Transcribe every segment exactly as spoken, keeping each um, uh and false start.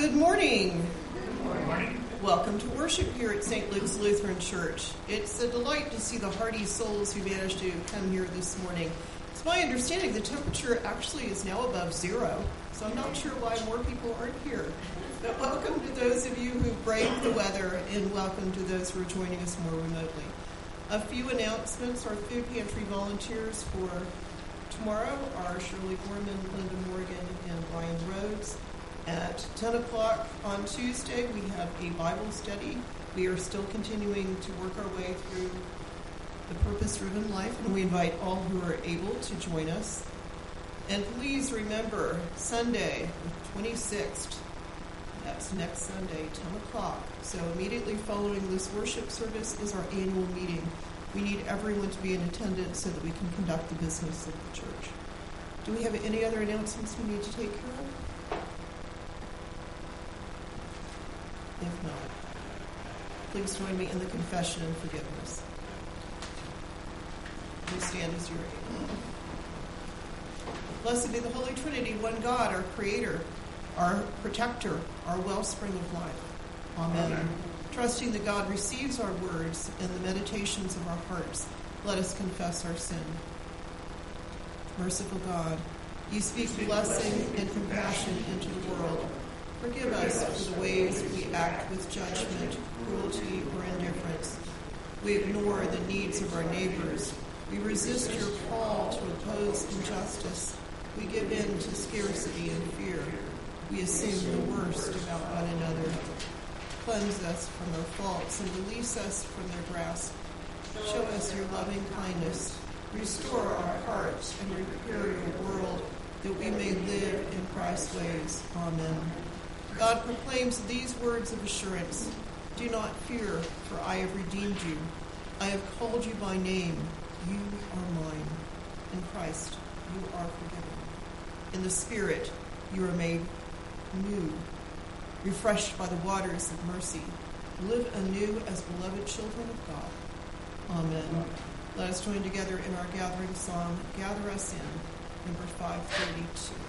Good morning. Good morning. Welcome to worship here at Saint Luke's Lutheran Church. It's a delight to see the hardy souls who managed to come here this morning. It's my understanding the temperature actually is now above zero, so I'm not sure why more people aren't here. But welcome to those of you who braved the weather, and welcome to those who are joining us more remotely. A few announcements. Our food pantry volunteers for tomorrow are Shirley Gorman, Linda Morgan, and Brian Rhodes. At ten o'clock on Tuesday, we have a Bible study. We are still continuing to work our way through the purpose-driven life, and we invite all who are able to join us. And please remember, Sunday, the twenty-sixth, that's next Sunday, ten o'clock. So immediately following this worship service is our annual meeting. We need everyone to be in attendance so that we can conduct the business of the church. Do we have any other announcements we need to take care of? If not, please join me in the confession and forgiveness. Please stand as you're able. Blessed be the Holy Trinity, one God, our Creator, our Protector, our wellspring of life. Amen. Amen. Trusting that God receives our words and the meditations of our hearts, let us confess our sin. Merciful God, you speak blessing and compassion into the world. Forgive us for the ways we act with judgment, cruelty, or indifference. We ignore the needs of our neighbors. We resist your call to oppose injustice. We give in to scarcity and fear. We assume the worst about one another. Cleanse us from our faults and release us from their grasp. Show us your loving kindness. Restore our hearts and repair your world, that we may live in Christ's ways. Amen. God proclaims these words of assurance. Do not fear, for I have redeemed you. I have called you by name. You are mine. In Christ, you are forgiven. In the Spirit, you are made new, refreshed by the waters of mercy. Live anew as beloved children of God. Amen. Let us join together in our gathering song, Gather Us In, number five thirty-two.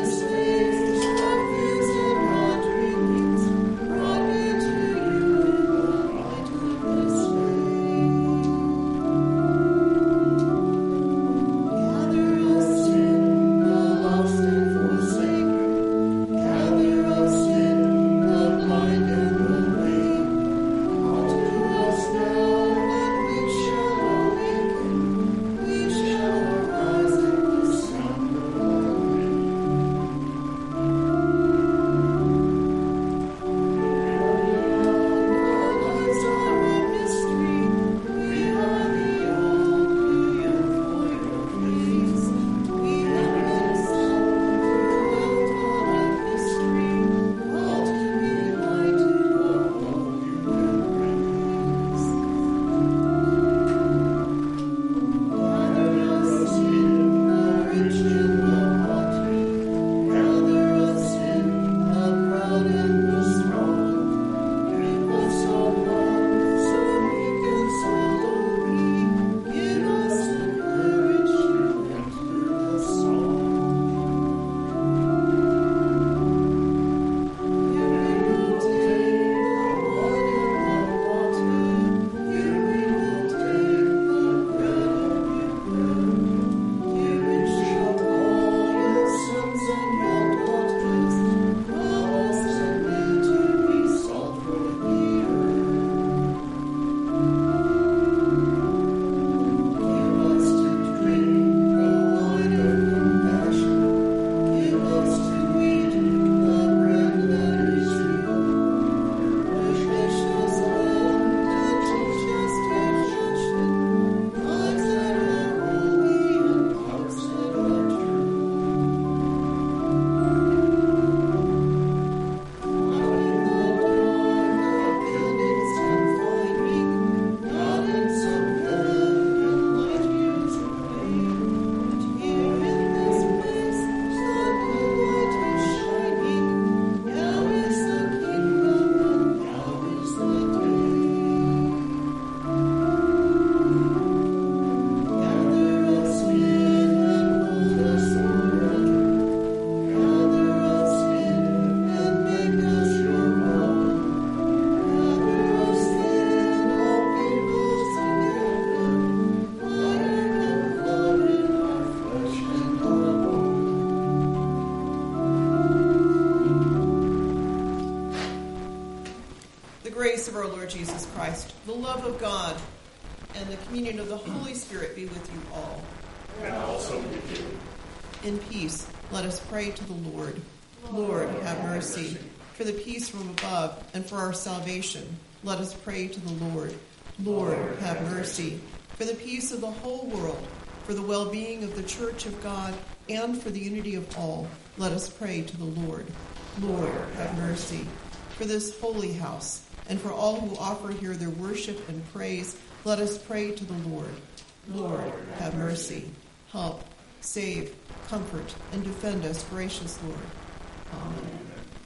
You Lord Jesus Christ, the love of God, and the communion of the Holy Spirit be with you all. And also with you. In peace, let us pray to the Lord. Lord, have mercy. For the peace from above and for our salvation, let us pray to the Lord. Lord, have mercy. For the peace of the whole world, for the well-being of the Church of God, and for the unity of all, let us pray to the Lord. Lord, have mercy. For this holy house, and for all who offer here their worship and praise, let us pray to the Lord. Lord, have mercy. Help, save, comfort, and defend us, gracious Lord. Amen.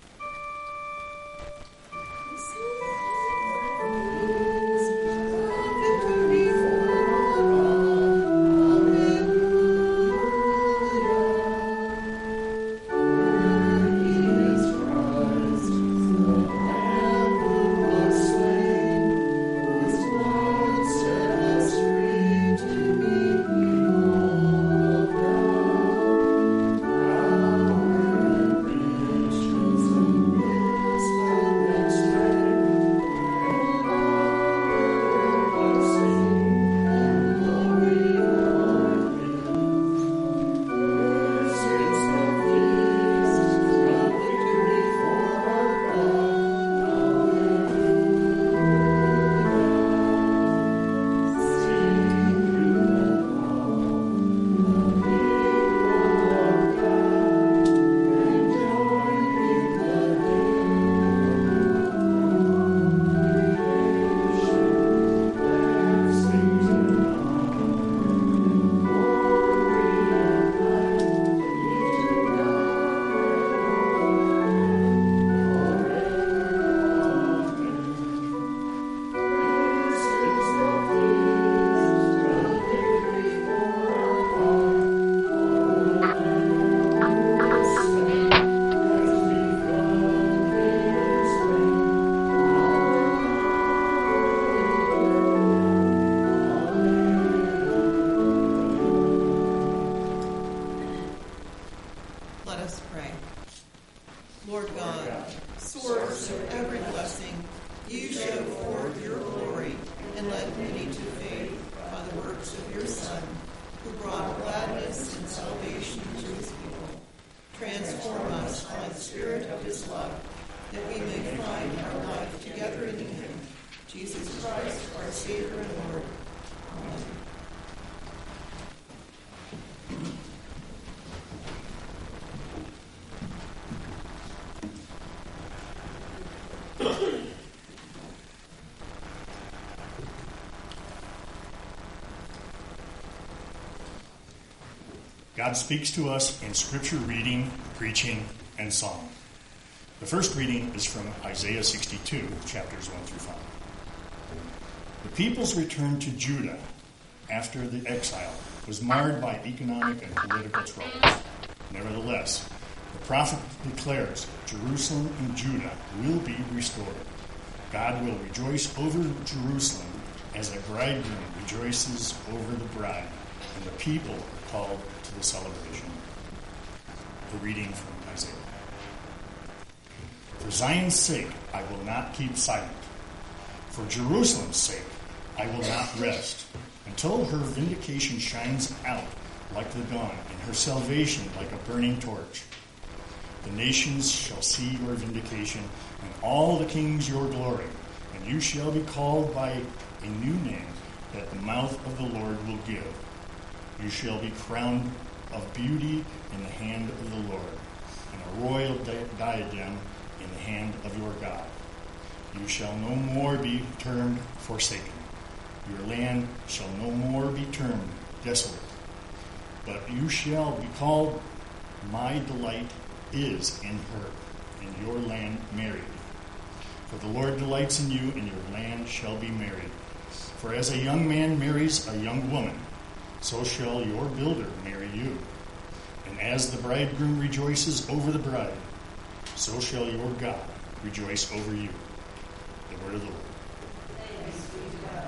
God speaks to us in scripture reading, preaching, and song. The first reading is from Isaiah sixty-two, chapters one through five. The people's return to Judah after the exile was marred by economic and political troubles. Nevertheless, the prophet declares Jerusalem and Judah will be restored. God will rejoice over Jerusalem as the bridegroom rejoices over the bride, and the people are called to the celebration. The reading from Isaiah. For Zion's sake, I will not keep silent. For Jerusalem's sake, I will not rest, until her vindication shines out like the dawn, and her salvation like a burning torch. The nations shall see your vindication, and all the kings your glory, and you shall be called by a new name that the mouth of the Lord will give. You shall be crowned of beauty in the hand of the Lord, and a royal di- diadem in the hand of your God. You shall no more be termed forsaken. Your land shall no more be termed desolate. But you shall be called, my delight is in her, and your land married. For the Lord delights in you, and your land shall be married. For as a young man marries a young woman, so shall your builder marry you. And as the bridegroom rejoices over the bride, so shall your God rejoice over you. The word of the Lord. Thanks be to God.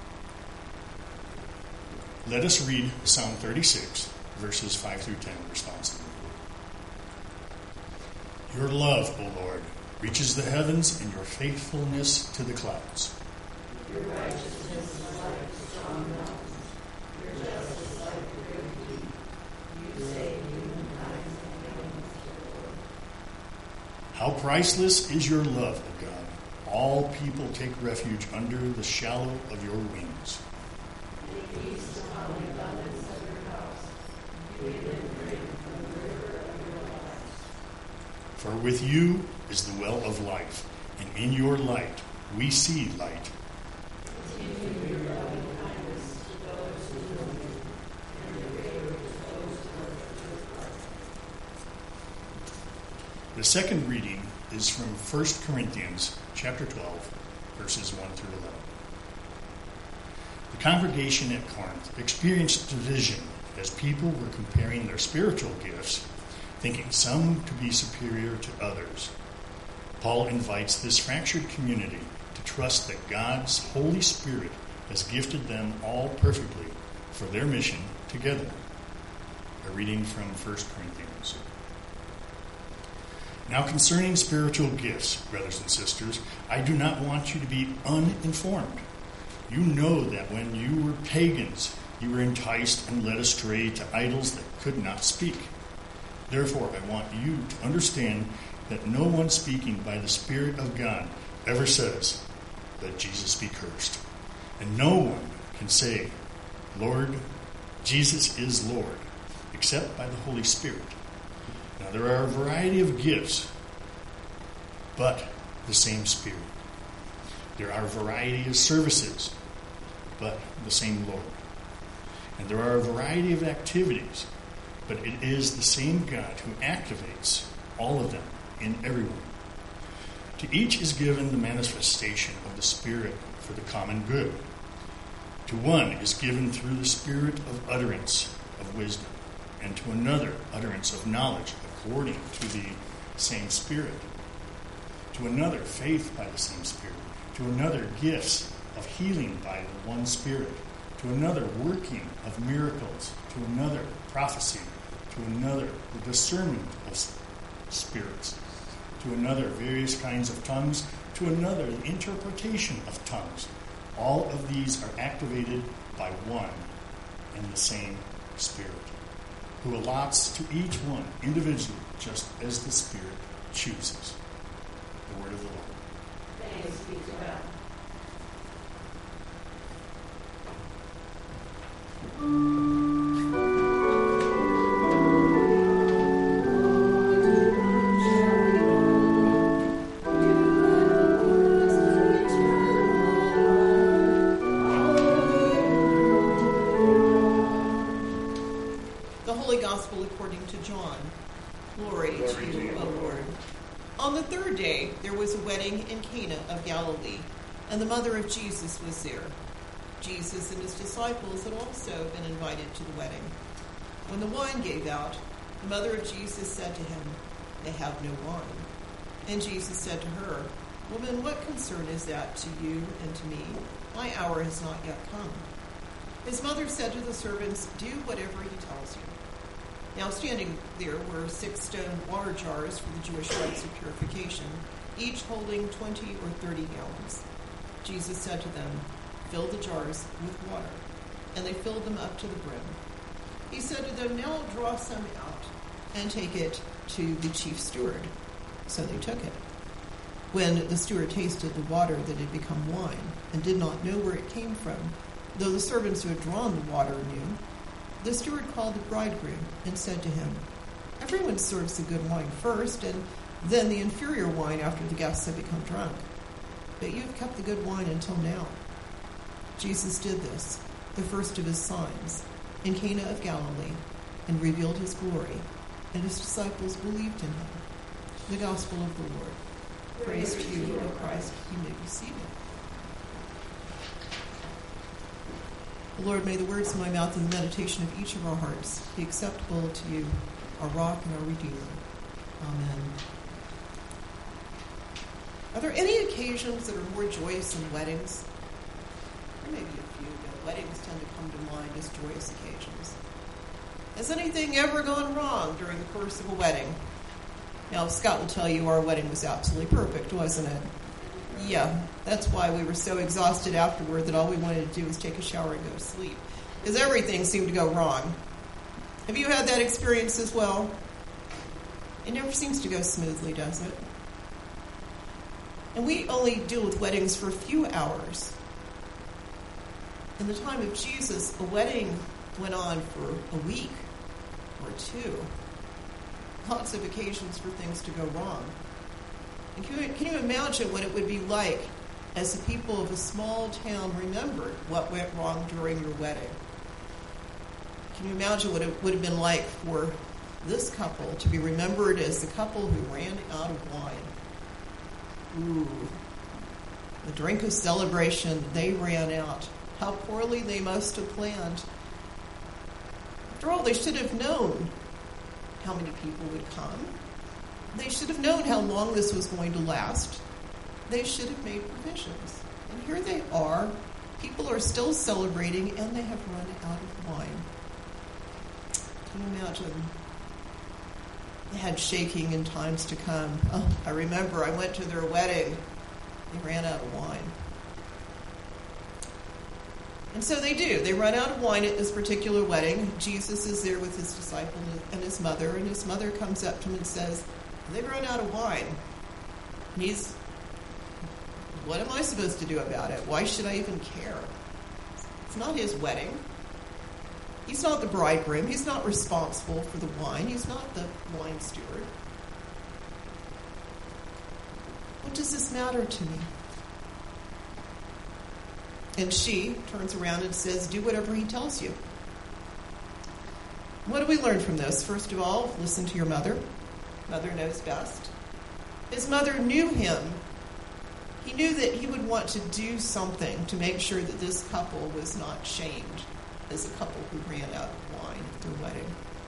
Let us read Psalm thirty-six, verses five through ten responsively. Your love, O Lord, reaches the heavens, and your faithfulness to the clouds. Your righteousness is like a strong mountain. Your justice like the great deep. You save humankind from the enemies of the Lord. How priceless is your love, O God. All people take refuge under the shadow of your wings. They feast upon the abundance of your house. You give them drink from the river of your lives. For with you is the well of life, and in your light we see light. Continue your loving kindness to those who know you, and your favor to those who are your heart. The second reading is from First Corinthians chapter twelve, verses one through eleven. The congregation at Corinth experienced division as people were comparing their spiritual gifts, thinking some to be superior to others. Paul invites this fractured community to trust that God's Holy Spirit has gifted them all perfectly for their mission together. A reading from First Corinthians. Now concerning spiritual gifts, brothers and sisters, I do not want you to be uninformed. You know that when you were pagans, you were enticed and led astray to idols that could not speak. Therefore, I want you to understand that no one speaking by the Spirit of God ever says, "Let Jesus be cursed." And no one can say, "Lord, Jesus is Lord," except by the Holy Spirit. Now there are a variety of gifts, but the same Spirit. There are a variety of services, but the same Lord. And there are a variety of activities, but it is the same God who activates all of them in everyone. To each is given the manifestation of the Spirit for the common good. To one is given through the Spirit of utterance of wisdom, and to another utterance of knowledge according to the same Spirit. To another faith by the same Spirit. To another gifts of healing by the one Spirit. To another working of miracles. To another prophecy. To another the discernment of spirits. To another various kinds of tongues. To another the interpretation of tongues. All of these are activated by one and the same Spirit, who allots to each one individually just as the Spirit chooses. The word of the Lord. Thanks be to God. The Holy Gospel according to John. Glory to you, O Lord. On the third day, there was a wedding in Cana of Galilee, and the mother of Jesus was there. Jesus and his disciples had also been invited to the wedding. When the wine gave out, the mother of Jesus said to him, "They have no wine." And Jesus said to her, "Woman, what concern is that to you and to me? My hour has not yet come." His mother said to the servants, "Do whatever he tells you." Now standing there were six stone water jars for the Jewish rites of purification, each holding twenty or thirty gallons. Jesus said to them, "Fill the jars with water." And they filled them up to the brim. He said to them, "Now draw some out and take it to the chief steward." So they took it. When the steward tasted the water that had become wine and did not know where it came from, though the servants who had drawn the water knew, the steward called the bridegroom and said to him, "Everyone serves the good wine first, and then the inferior wine after the guests have become drunk. But you have kept the good wine until now." Jesus did this, the first of his signs, in Cana of Galilee, and revealed his glory, and his disciples believed in him. The Gospel of the Lord. Praise to you, O Christ. You may be seated. Lord, may the words of my mouth and the meditation of each of our hearts be acceptable to you, our rock and our redeemer. Amen. Are there any occasions that are more joyous than weddings? There may be a few, but weddings tend to come to mind as joyous occasions. Has anything ever gone wrong during the course of a wedding? Now, Scott will tell you our wedding was absolutely perfect, wasn't it? Yeah, that's why we were so exhausted afterward that all we wanted to do was take a shower and go to sleep. Because everything seemed to go wrong. Have you had that experience as well? It never seems to go smoothly, does it? And we only deal with weddings for a few hours. In the time of Jesus, a wedding went on for a week or two. Lots of occasions for things to go wrong. And can you, can you imagine what it would be like as the people of a small town remembered what went wrong during your wedding? Can you imagine what it would have been like for this couple to be remembered as the couple who ran out of wine? Ooh. The drink of celebration, they ran out. How poorly they must have planned. After all, they should have known how many people would come. They should have known how long this was going to last. They should have made provisions. And here they are. People are still celebrating, and they have run out of wine. Can you imagine? They had shaking in times to come. Oh, I remember I went to their wedding. They ran out of wine. And so they do. They run out of wine at this particular wedding. Jesus is there with his disciple and his mother, and his mother comes up to him and says, they've run out of wine. And he's, what am I supposed to do about it? Why should I even care? It's not his wedding. He's not the bridegroom. He's not responsible for the wine. He's not the wine steward. What does this matter to me? And she turns around and says, do whatever he tells you. What do we learn from this? First of all, listen to your mother. Mother knows best. His mother knew him. He knew that he would want to do something to make sure that this couple was not shamed as a couple who ran out of wine at their wedding.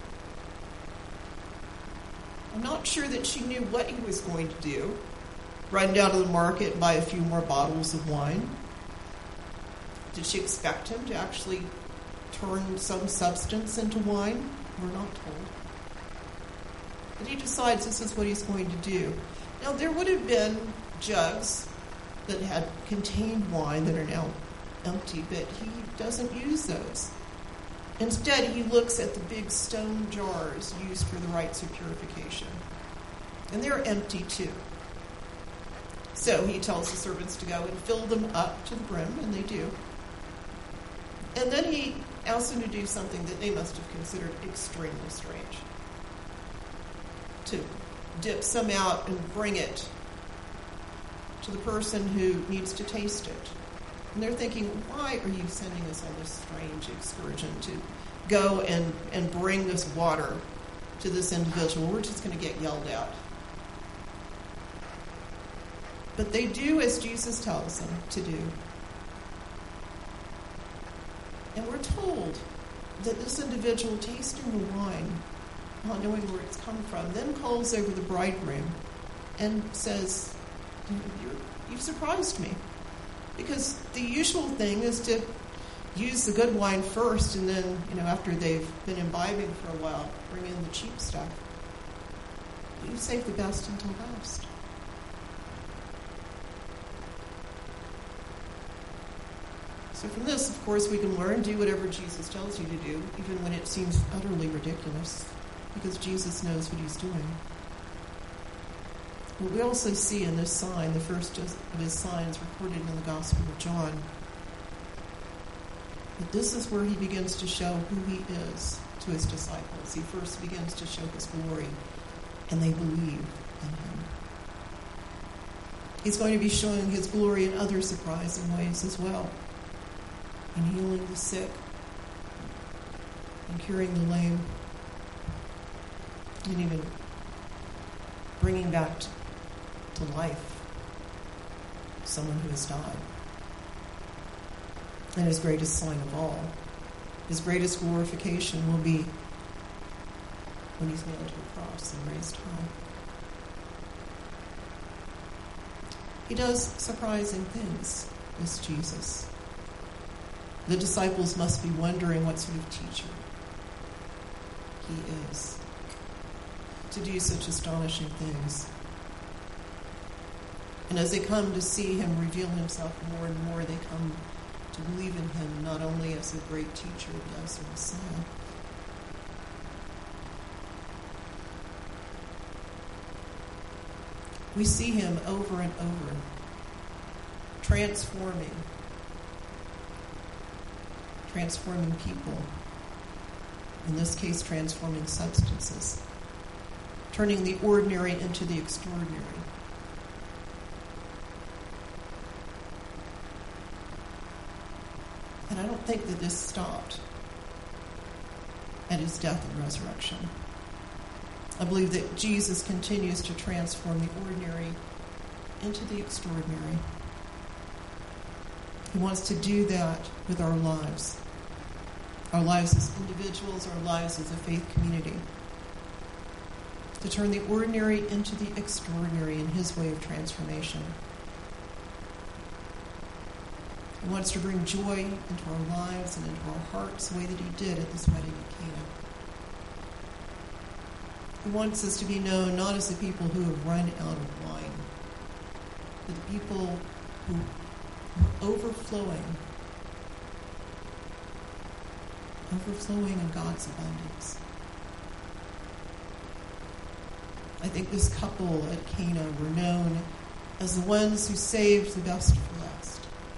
I'm not sure that she knew what he was going to do. Run down to the market and buy a few more bottles of wine. Did she expect him to actually turn some substance into wine? We're not told. But he decides this is what he's going to do. Now, there would have been jugs that had contained wine that are now empty, but he doesn't use those. Instead, he looks at the big stone jars used for the rites of purification. And they're empty too. So he tells the servants to go and fill them up to the brim, and they do. And then he asks them to do something that they must have considered extremely strange. To dip some out and bring it to the person who needs to taste it. And they're thinking, why are you sending us on this strange excursion to go and, and bring this water to this individual? We're just going to get yelled at. But they do as Jesus tells them to do. And we're told that this individual, tasting the wine, not knowing where it's come from, then calls over the bridegroom and says, You're, you've surprised me. Because the usual thing is to use the good wine first, and then, you know, after they've been imbibing for a while, bring in the cheap stuff. But you save the best until last. So from this, of course, we can learn, do whatever Jesus tells you to do, even when it seems utterly ridiculous, because Jesus knows what he's doing. But we also see in this sign, the first of his signs recorded in the Gospel of John, that this is where he begins to show who he is to his disciples. He first begins to show his glory, and they believe in him. He's going to be showing his glory in other surprising ways as well, in healing the sick, in curing the lame, and even bringing back to life someone who has died. And his greatest sign of all, his greatest glorification will be when he's nailed to a cross and raised high. He does surprising things, this Jesus. The disciples must be wondering what sort of teacher he is. to do such astonishing things. And as they come to see him reveal himself more and more, they come to believe in him not only as a great teacher, but as the Messiah. We see him over and over, transforming, transforming people. In this case, transforming substances, turning the ordinary into the extraordinary. And I don't think that this stopped at his death and resurrection. I believe that Jesus continues to transform the ordinary into the extraordinary. He wants to do that with our lives. Our lives as individuals, our lives as a faith community. To turn the ordinary into the extraordinary in his way of transformation. He wants to bring joy into our lives and into our hearts the way that he did at this wedding at Cana. He wants us to be known not as the people who have run out of wine, but the people who are overflowing, overflowing in God's abundance. I think this couple at Cana were known as the ones who saved the best for last.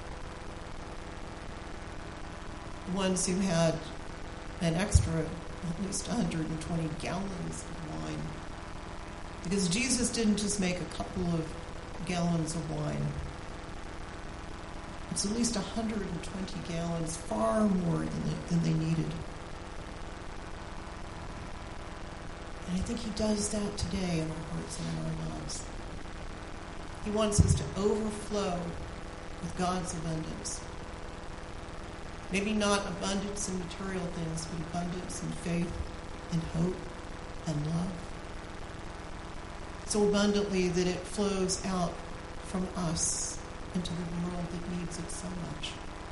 The ones who had an extra, at least one hundred twenty gallons of wine. Because Jesus didn't just make a couple of gallons of wine. It's at least one hundred twenty gallons, far more than they, than they needed. And I think he does that today in our hearts and in our lives. He wants us to overflow with God's abundance. Maybe not abundance in material things, but abundance in faith and hope and love. So abundantly that it flows out from us into the world that needs it so much.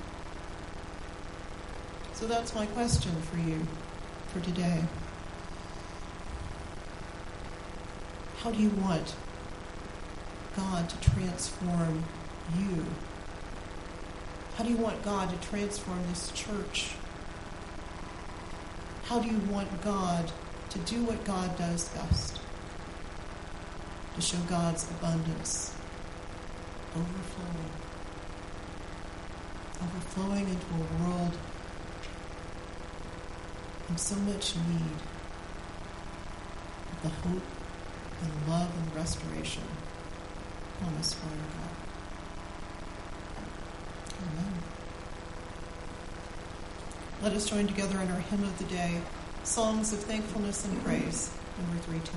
So that's my question for you for today. How do you want God to transform you? How do you want God to transform this church? How do you want God to do what God does best? To show God's abundance, overflowing, overflowing into a world in so much need of the hope and love and restoration promised by our God. Amen. Let us join together in our hymn of the day, Songs of Thankfulness and Praise, number three ten.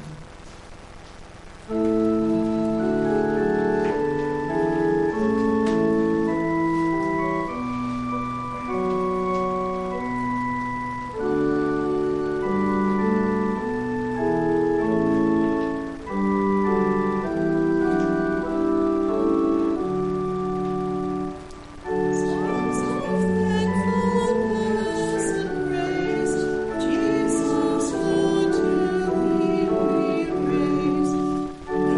Jesus, Lord, to thee we raise.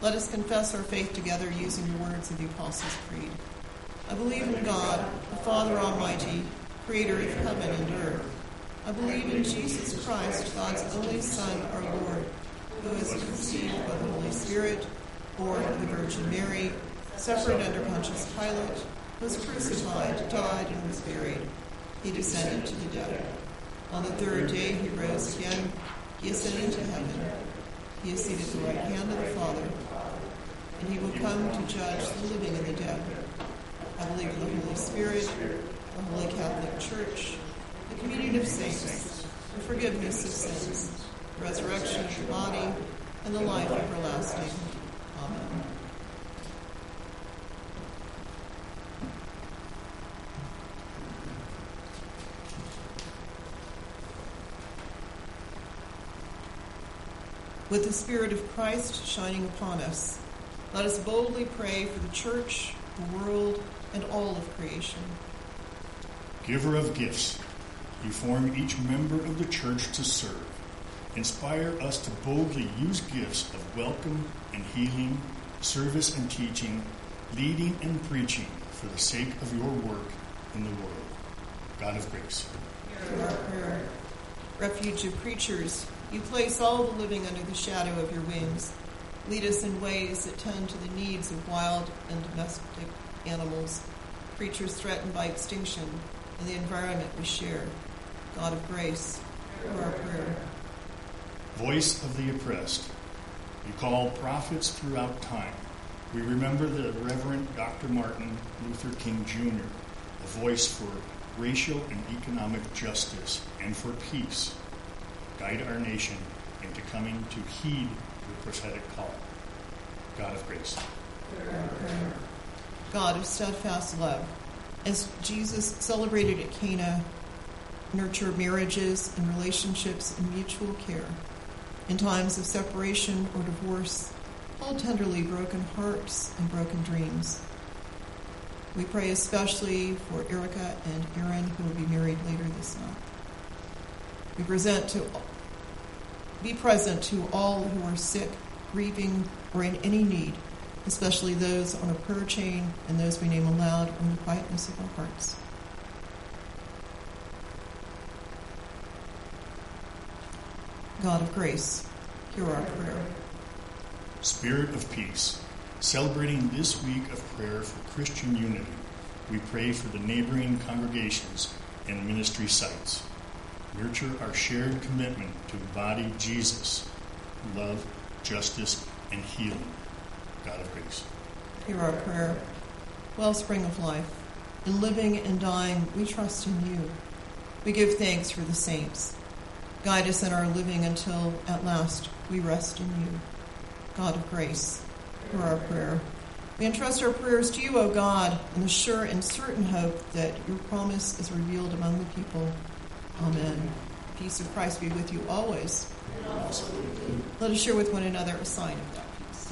Let us confess our faith together using the words of the Apostles' Creed. I believe in God, the Father Almighty, creator of heaven and earth. I believe in Jesus Christ, God's only Son, our Lord, who was conceived by the Holy Spirit, born of the Virgin Mary, suffered under Pontius Pilate, was crucified, died, and was buried. He descended to the dead. On the third day he rose again. He ascended to heaven. He is seated at the right hand of the Father, and he will come to judge the living and the dead. I believe in the Holy Spirit, the Holy Catholic Church, the communion of saints, the forgiveness of sins, the resurrection of the body, and the life everlasting. Amen. With the Spirit of Christ shining upon us, let us boldly pray for the Church, the world, and all of creation. Giver of gifts, you form each member of the Church to serve. Inspire us to boldly use gifts of welcome and healing, service and teaching, leading and preaching for the sake of your work in the world. God of grace. Hear our prayer. Refuge of preachers, you place all the living under the shadow of your wings. Lead us in ways that tend to the needs of wild and domestic animals, creatures threatened by extinction, and the environment we share. God of grace, hear our prayer. Voice of the oppressed, you call prophets throughout time. We remember the Reverend Doctor Martin Luther King Junior, a voice for racial and economic justice and for peace. Guide our nation into coming to heed the prophetic call. God of grace. God of steadfast love, as Jesus celebrated at Cana, nurture marriages and relationships in mutual care. In times of separation or divorce, hold tenderly broken hearts and broken dreams. We pray especially for Erica and Aaron, who will be married later this month. We present to be present to all who are sick, grieving, or in any need, especially those on a prayer chain and those we name aloud in the quietness of our hearts. God of grace, hear our prayer. Spirit of peace, celebrating this week of prayer for Christian unity, we pray for the neighboring congregations and ministry sites. Nurture our shared commitment to embody Jesus, love, justice, and healing. God of grace. Hear our prayer. Wellspring of life, in living and dying, we trust in you. We give thanks for the saints. Guide us in our living until, at last, we rest in you. God of grace, hear our prayer. We entrust our prayers to you, O God, in the sure and certain hope that your promise is revealed among the people. Amen. Peace of Christ be with you always. Let us share with one another a sign of that peace.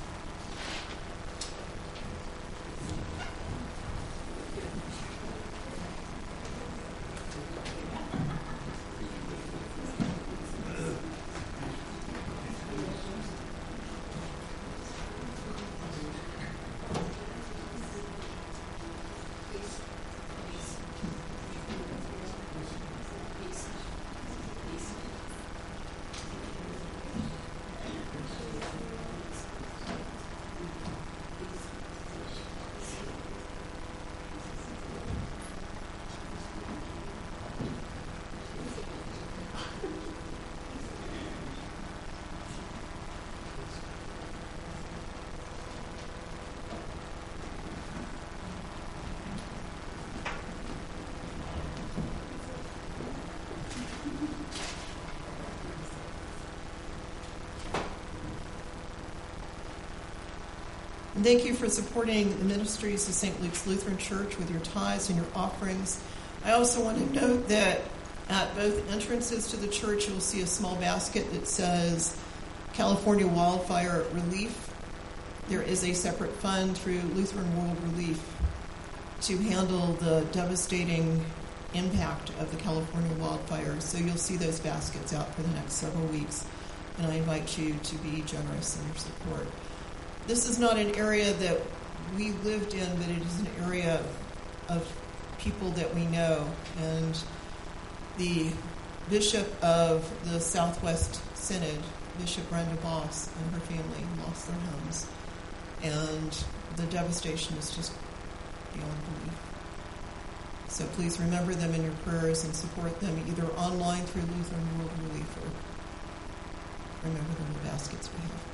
And thank you for supporting the ministries of Saint Luke's Lutheran Church with your tithes and your offerings. I also want to note that at both entrances to the church, you'll see a small basket that says California Wildfire Relief. There is a separate fund through Lutheran World Relief to handle the devastating impact of the California wildfires. So you'll see those baskets out for the next several weeks, and I invite you to be generous in your support. This is not an area that we lived in, but it is an area of people that we know. And the bishop of the Southwest Synod, Bishop Brenda Moss, and her family lost their homes. And the devastation is just beyond belief. So please remember them in your prayers and support them either online through Lutheran World Relief or remember them in the baskets we have.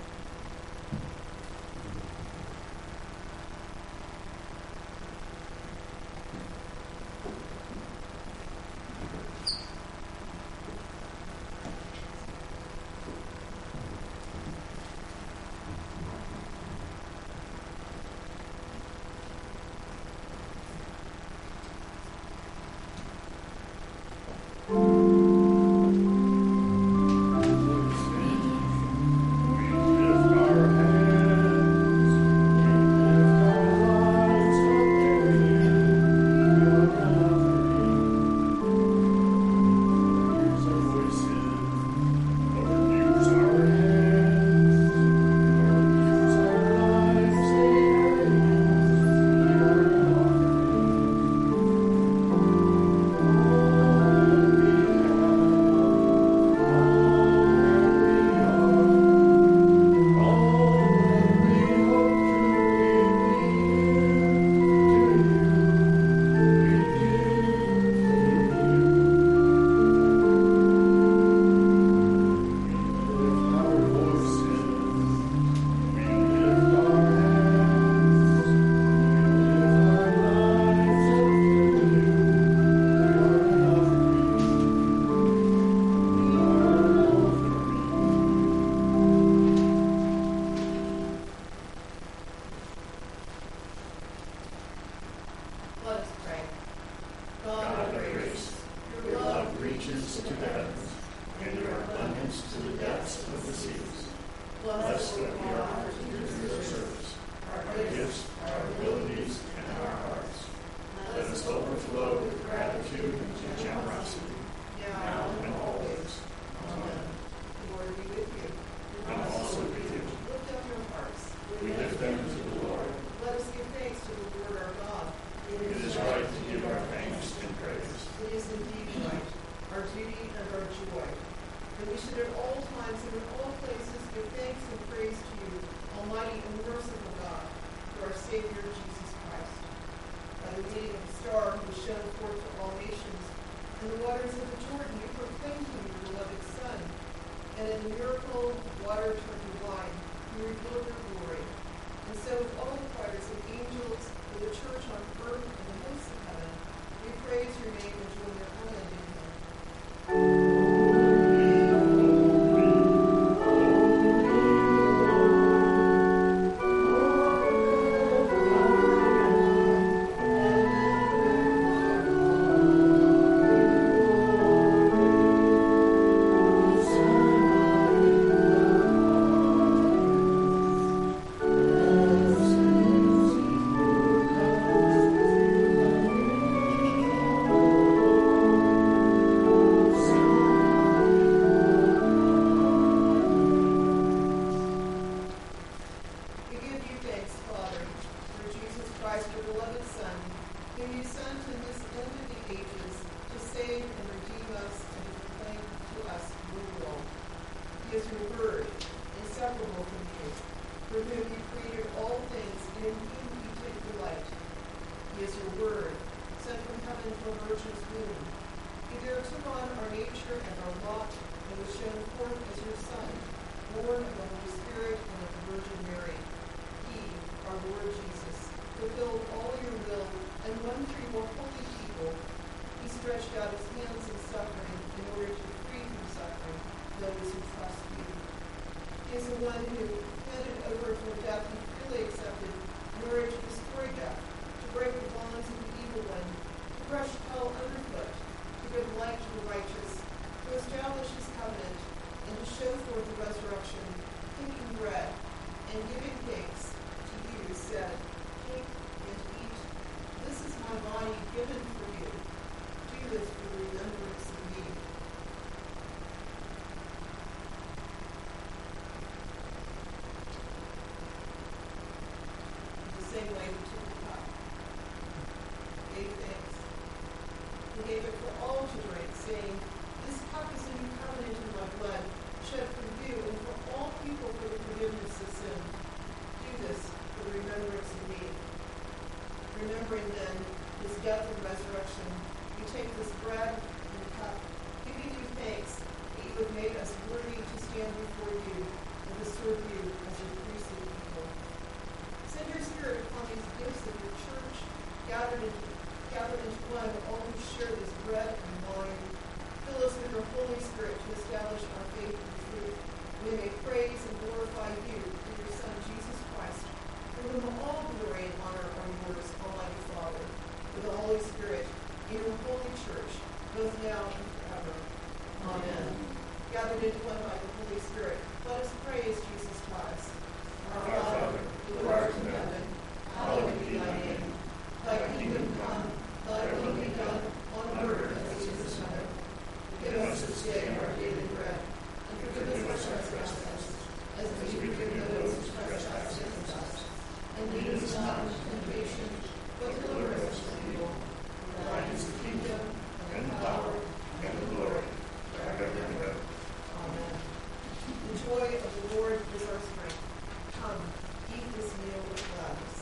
serve you as your priestly people. Send your Spirit upon these gifts of your church, gathered into, gathered into one, all who share this bread and wine. Fill us with your Holy Spirit to establish our faith in truth. We may praise and glorify you through your Son, Jesus Christ, for whom all glory and honor are yours, Almighty Father, with the Holy Spirit, in your holy church, both now and forever. Amen. Gathered into one by the Holy Spirit, let us praise Jesus Christ. Our Father, who art in heaven, hallowed be thy name. Thy kingdom come, thy will be done, on earth as it is in heaven. Give us this day our daily bread, and forgive us our trespasses, as we forgive those who trespass against us. And lead us not into temptation, but deliver us from evil. For thine is the kingdom, and the power, and the glory, forever and ever. Amen. The joy of the Lord is our strength. Come, eat this meal with gladness.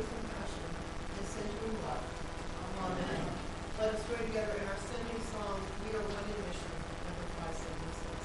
with compassion, and send you in love. Amen. Let us pray together in our sending song, We Are One in Mission, number five seventy-six.